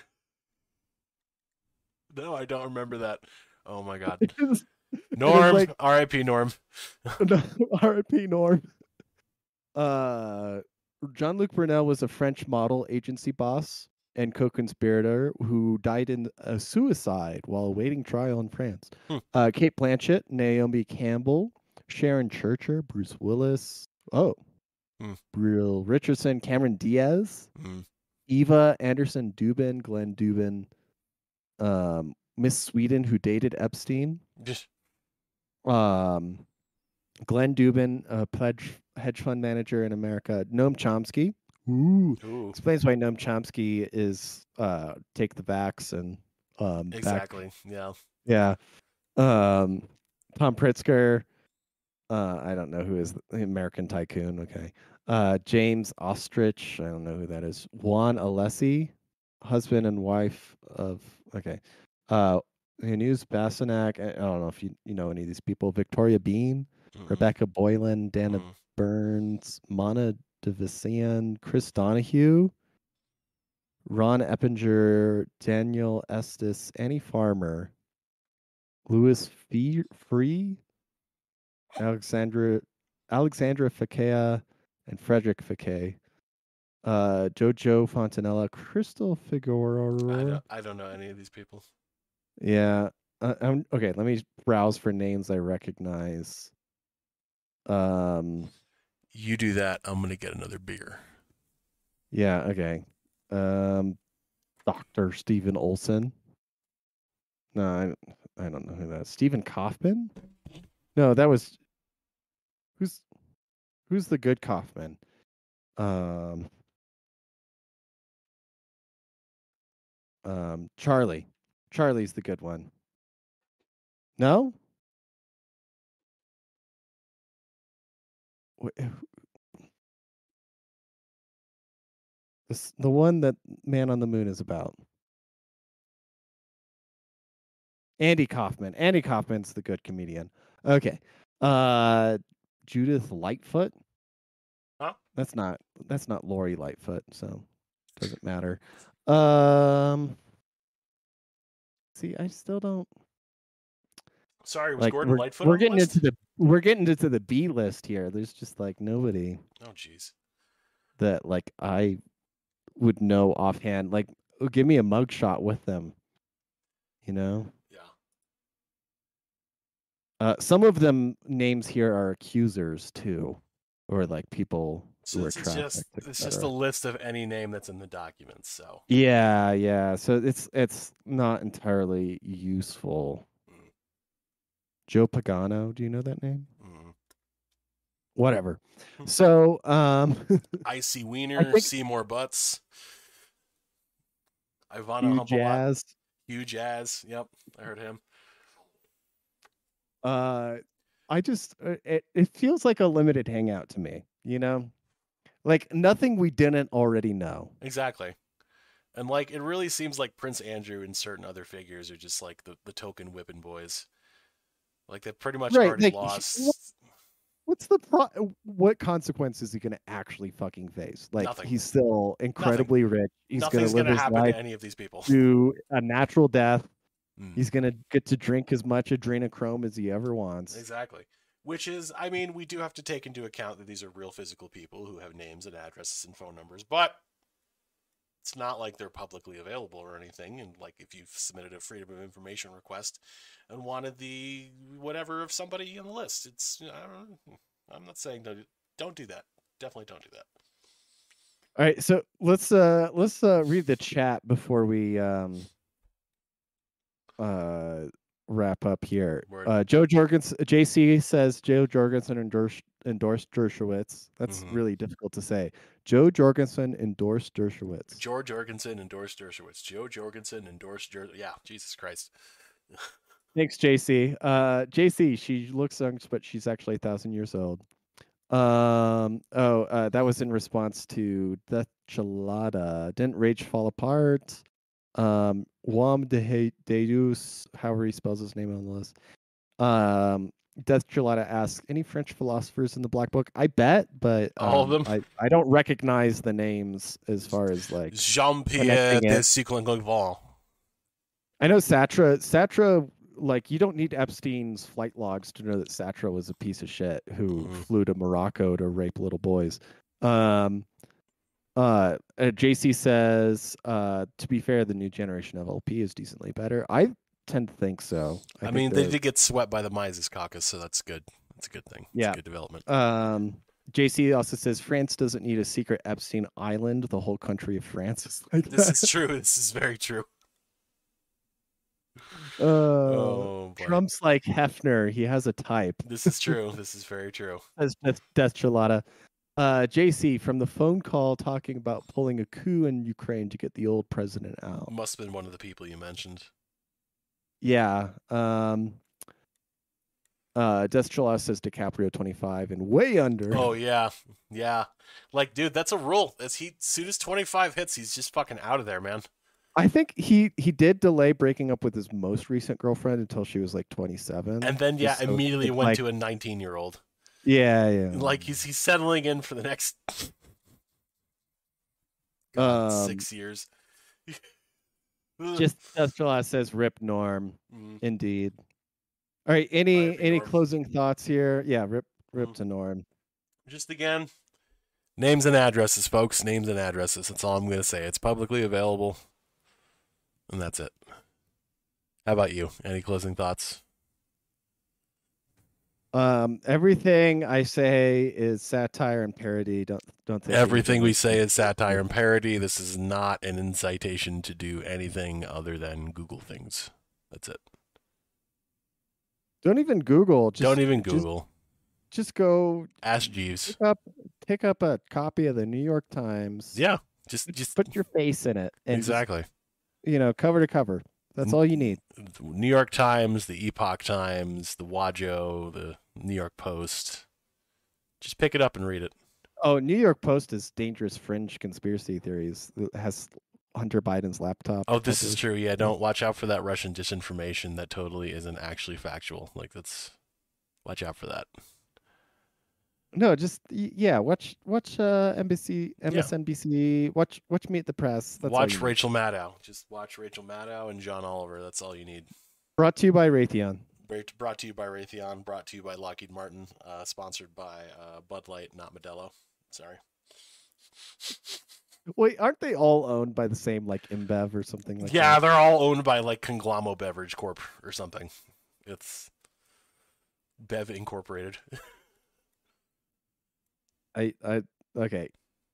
No, I don't remember that. Oh my god. It's- and it's Norm, like, R I P Norm. R I P Norm. Uh, Jean-Luc Brunel was a French model agency boss and co-conspirator who died in a suicide while awaiting trial in France. Hmm. Uh, Kate Blanchett, Naomi Campbell, Sharon Churcher, Bruce Willis. Oh, Hmm. Brill Richardson, Cameron Diaz, Hmm. Eva Anderson Dubin, Glenn Dubin, um, Miss Sweden, who dated Epstein, Just um, Glenn Dubin, a pledge hedge fund manager in America, Noam Chomsky. Ooh, ooh, explains why Noam Chomsky is uh, take the vax and um, back. exactly. Yeah. Yeah. Um, Tom Pritzker. Uh, I don't know who is the American tycoon. Okay. Uh, James Ostrich. I don't know who that is. Juan Alessi, husband and wife of. Okay. Uh, Hanus Basanak. I I don't know if you you know any of these people. Victoria Beam, Mm-mm. Rebecca Boylan, Dana Mm. Burns, Mana Devisian, Chris Donahue, Ron Eppinger, Daniel Estes, Annie Farmer, Louis Fee- Free, Alexandra Alexandra Fakea, and Frederick Fakea. Uh, Jojo Fontanella, Crystal I Figueroa. don't. I don't know any of these people. Yeah. Uh, um, okay, let me browse for names I recognize. Um, You do that. I'm gonna get another beer. yeah, okay. Um, Doctor Stephen Olson. No, I, I don't know who that is. Stephen Kaufman? No, that was who's who's the good Kaufman? Um, um, Charlie. Charlie's the good one. No? Wh- This, the one that Man on the Moon is about. Andy Kaufman. Andy Kaufman's the good comedian. Okay. Uh Judith Lightfoot. Huh? That's not that's not Lori Lightfoot, so doesn't matter. Um See, I still don't Sorry, was Like Gordon we're Lightfoot we're on the getting list? into the we're getting into the B list here. There's just like nobody Oh, jeez. that like I would know offhand. Like, oh, give me a mugshot with them. You know, Yeah. uh, some of them names here are accusers too, or like people So who are this is just trafficked, it's just a et cetera. list of any name that's in the documents. So Yeah, yeah. So it's it's not entirely useful. mm, Joe Pagano, do you know that name? mm. Whatever. So, um, Icy I Wiener, think Seymour Butts, Ivana Hugh Humblelot, Jazz. Hugh Jazz. Yep, I heard him. Uh, I just uh, it it feels like a limited hangout to me. You know, like nothing we didn't already know. Exactly. And like it really seems like Prince Andrew and certain other figures are just like the, the token whipping boys. Like they've pretty much Right? already Like, he- what- lost what's the pro? What consequences is he going to actually fucking face? Like, nothing. he's still incredibly rich. He's going Nothing's to live gonna his happen life to any of these people. to a natural death. Mm, He's going to get to drink as much adrenochrome as he ever wants. exactly. Which is, I mean, we do have to take into account that these are real physical people who have names and addresses and phone numbers, but it's not like they're publicly available or anything. And like if you've submitted a freedom of information request and wanted the whatever of somebody on the list, it's I don't know, I'm not saying don't don't do that. Definitely don't do that. All right, so let's uh let's uh read the chat before we um uh wrap up here. Word. Uh Joe Jorgensen J C says Joe Jorgensen endorsed endorsed Dershowitz. That's Mhm. really difficult to say. Joe Jorgensen endorsed Dershowitz. George Jorgensen endorsed Dershowitz. Joe Jorgensen endorsed Jer- yeah, Jesus Christ. Thanks, J C. Uh J C, she looks young, but she's actually a thousand years old. Um oh uh that was in response to Death Chelada. Didn't Rage Fall Apart? Um Wam de Deus, however he spells his name on the list. Um Death Chelada asks, any French philosophers in the Black Book? I bet, but um, All of them? I, I don't recognize the names as far as like Jean-Pierre connecting it. de Cyclingvent. I know Satra Satra like you don't need Epstein's flight logs to know that Satra was a piece of shit who Mhm. flew to Morocco to rape little boys. Um uh, uh J C says uh to be fair, the new generation of L P is decently better. I tend to think so. I, I, mean, think they the- did get swept by the Mises caucus, so that's good. That's a good thing. It's Yeah. a good development. Um, J C also says France doesn't need a secret Epstein island. The whole country of France is like This that. is true. This is very true. Uh, Oh, boy. Trump's like Hefner. He has a type. This is true. This is very true. Says Death, Death Chelada. Uh, J C from the phone call talking about pulling a coup in Ukraine to get the old president out. Must have been one of the people you mentioned. Yeah. Um. Uh, Death Chelada says DiCaprio twenty-five and way under. Oh yeah, yeah. Like, dude, that's a rule. As he soon as twenty-five hits, he's just fucking out of there, man. I think he he did delay breaking up with his most recent girlfriend until she was like twenty-seven. And then yeah, Just so immediately it's went like- to a nineteen-year-old. Yeah, yeah. Like he's he's settling in for the next God, Um, six years. Just Death Chelada says rip Norm. Mm. Indeed. All right. Any R I P any Norm. closing thoughts here? Yeah, rip rip Mhm. to Norm. Just again, names and addresses, folks. Names and addresses. That's all I'm gonna say. It's publicly available, and that's it. How about you? Any closing thoughts? Um, everything I say is satire and parody. Don't don't think Everything we anything say is satire and parody. This is not an incitation to do anything other than Google things. That's it. Don't even Google. Just, Don't even just- Google. Just, go Ask Jeeves. pick up pick up a copy of the New York Times. Yeah, just Just just put your face in it and just, exactly. you know, cover to cover. That's Mm. all you need. The New York Times, the Epoch Times, the Wajo, the New York Post. Just pick it up and read it. Oh, New York Post is dangerous fringe conspiracy theories. It has Hunter Biden's laptop. Oh, this is covers. true. Yeah, don't watch out for that Russian disinformation that totally isn't actually factual. Like that's watch out for that. No, just y- yeah. Watch watch uh, N B C, M S N B C. Watch watch Meet the Press. That's all watch you need. Rachel Maddow. Just watch Rachel Maddow and John Oliver. That's all you need. Brought to you by Raytheon. brought to you by Raytheon, brought to you by Lockheed Martin, uh, sponsored by uh, Bud Light, not Modelo. Sorry. Wait, aren't they all owned by the same like InBev or something like yeah, that? they're all owned by like Conglomerated Beverage Corp or something. It's Bev Incorporated. I I okay.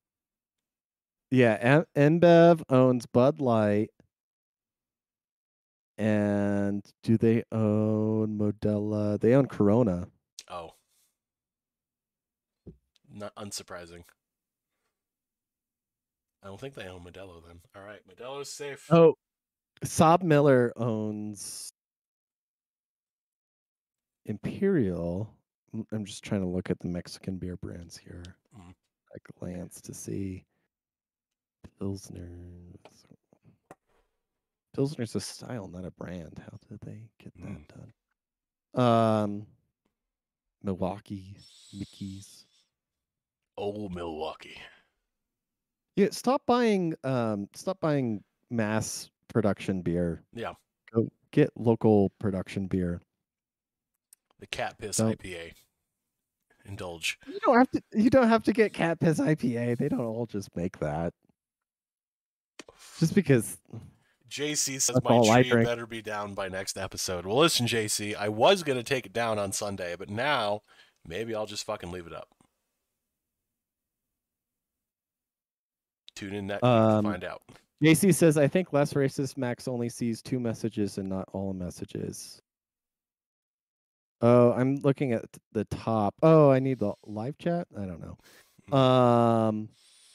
Yeah, Em- InBev owns Bud Light. And do they own Modelo? They own Corona. Oh. Not unsurprising. I don't think they own Modelo then. All right, Modelo's safe. Oh, Saab Miller owns Imperial. I'm- I'm just trying to look at the Mexican beer brands here Mm. at a glance to see Pilsner. Pilsner's a style, not a brand. How did they get that Mm. done? Um, Milwaukee, Mickey's. Old Milwaukee. Yeah, stop buying um stop buying mass production beer. Yeah. Go get local production beer. The Cat Piss Don't- I P A. Indulge. You don't have to you don't have to get Cat Piss I P A. They don't all just make that. Just because J C says That's my all I tree drink. better be down by next episode. Well, listen, J C, I was going to take it down on Sunday, but now maybe I'll just fucking leave it up. Tune in that week Um, to find out. J C says, I think less racist Max only sees two messages and not all messages. Oh, I'm looking at the top. Oh, I need the live chat? I don't know. Um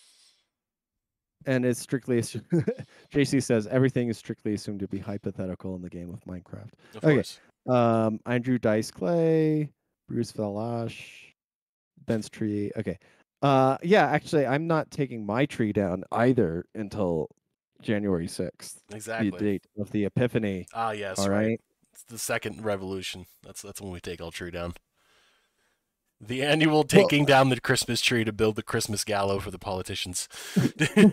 and it's strictly J C says everything is strictly assumed to be hypothetical in the game of Minecraft. Of okay. course. Um Andrew Dice Clay, Bruce Valash, Ben's tree. Okay. Uh yeah, actually I'm not taking my tree down either until January sixth. Exactly. The date of the Epiphany. Ah, yes, All right. right. It's the second revolution. That's that's when we take our tree down. The annual taking down the Christmas tree to build the Christmas gallows for the politicians. Dude,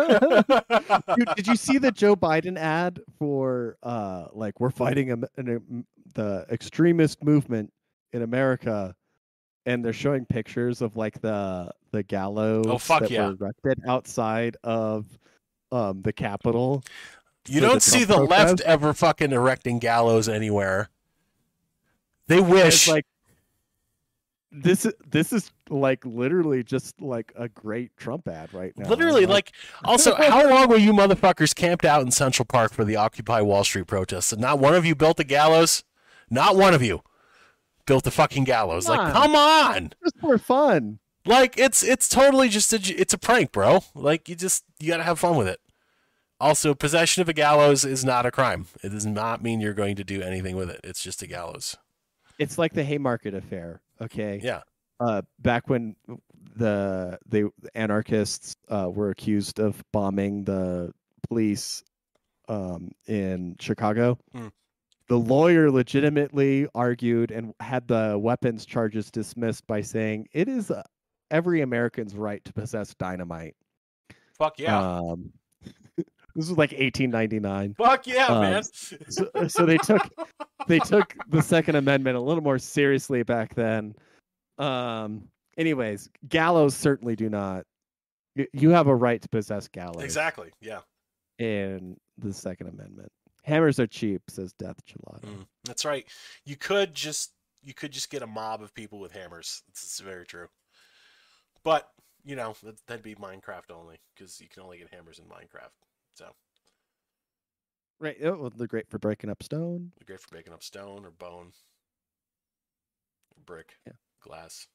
did you see the Joe Biden ad for uh like we're fighting a, an, the extremist movement in America, and they're showing pictures of like the the gallows Oh, fuck that yeah. were erected outside of um the Capitol. You for don't the see Trump the protest. left ever fucking erecting gallows anywhere. They And wish. it's like this is this is like literally just like a great Trump ad right now. Literally, like, also, how long were you motherfuckers camped out in Central Park for the Occupy Wall Street protests? And not one of you built a gallows? Not one of you built a fucking gallows. Come Like, on. come on! just for fun. Like, it's it's totally just a, it's a prank, bro. Like, you just, you gotta have fun with it. Also, possession of a gallows is not a crime. It does not mean you're going to do anything with it. It's just a gallows. It's like the Haymarket affair, okay? Yeah. Uh, back when the the anarchists uh, were accused of bombing the police um, in Chicago, Hmm. the lawyer legitimately argued and had the weapons charges dismissed by saying it is uh, every American's right to possess dynamite. Fuck yeah. Um, this was like eighteen ninety-nine. Fuck yeah, um, man. So, so they took they took the Second Amendment a little more seriously back then. Um. Anyways, gallows certainly do not. You, you have a right to possess gallows. Exactly. Yeah. In the Second Amendment, hammers are cheap, says Death Gelato. Mm, that's right. You could just you could just get a mob of people with hammers. It's, it's very true. But you know that, that'd be Minecraft only because you can only get hammers in Minecraft. So Right. Oh, well, they're great for breaking up stone. they're great for making up stone or bone, or brick, Yeah. glass,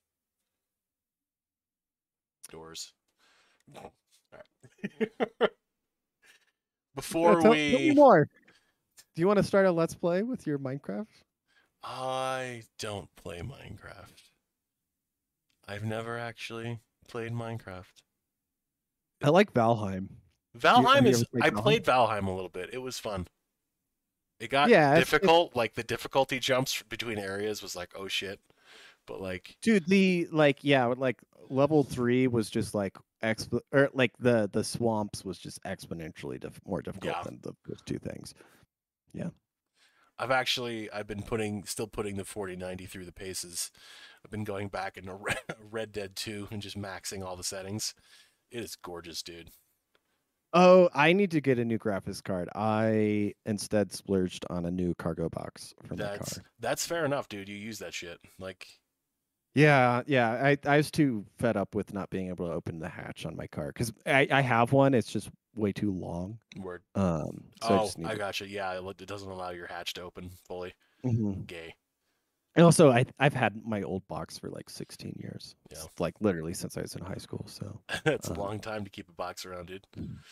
doors. All right. Before Yeah, tell, we, tell me more. Do you want to start a Let's Play with your Minecraft? I don't play Minecraft. I've never actually played Minecraft. I like Valheim. Valheim have you is. ever played I Valheim? played Valheim a little bit. It was fun. It got Yeah, it's- difficult. Like the difficulty jumps between areas was like, oh shit. But like, Dude, the like yeah, like level three was just like exp or like the the swamps was just exponentially dif- more difficult Yeah. than the first two things. I've actually I've been putting still putting the forty ninety through the paces. I've been going back into Red Dead two and just maxing all the settings. It is gorgeous, dude. Oh, I need to get a new graphics card. I instead splurged on a new cargo box for my That's car. that's fair enough, dude. You use that shit. Like, Yeah, yeah. I, I was too fed up with not being able to open the hatch on my car because I, I have one. It's just way too long. word. Um, so I Oh, just need I to. gotcha. Yeah, it doesn't allow your hatch to open fully. Mhm. Gay. And also, I I've had my old box for like sixteen years. Yeah. It's like literally since I was in high school. So, That's a uh, long time to keep a box around, dude.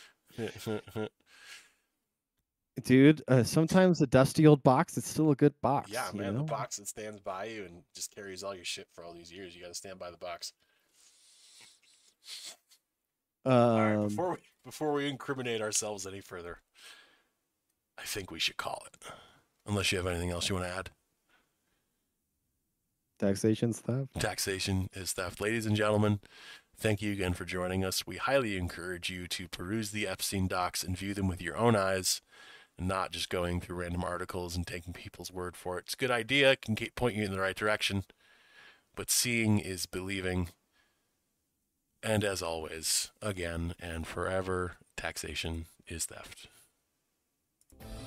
dude, uh, sometimes a dusty old box, it's still a good Yeah, box, you man, the know? box that stands by you and just carries all your shit for all these years. You got to stand by the box. All right, Um, before we before we incriminate ourselves any further, I think we should call it. Unless you have anything else you want to add. taxation stuff. Taxation is theft. Ladies and gentlemen, thank you again for joining us. We highly encourage you to peruse the Epstein docs and view them with your own eyes, and not just going through random articles and taking people's word for it. It's a good idea, it can point you in the right direction, but seeing is believing. And as always, again and forever, taxation is theft.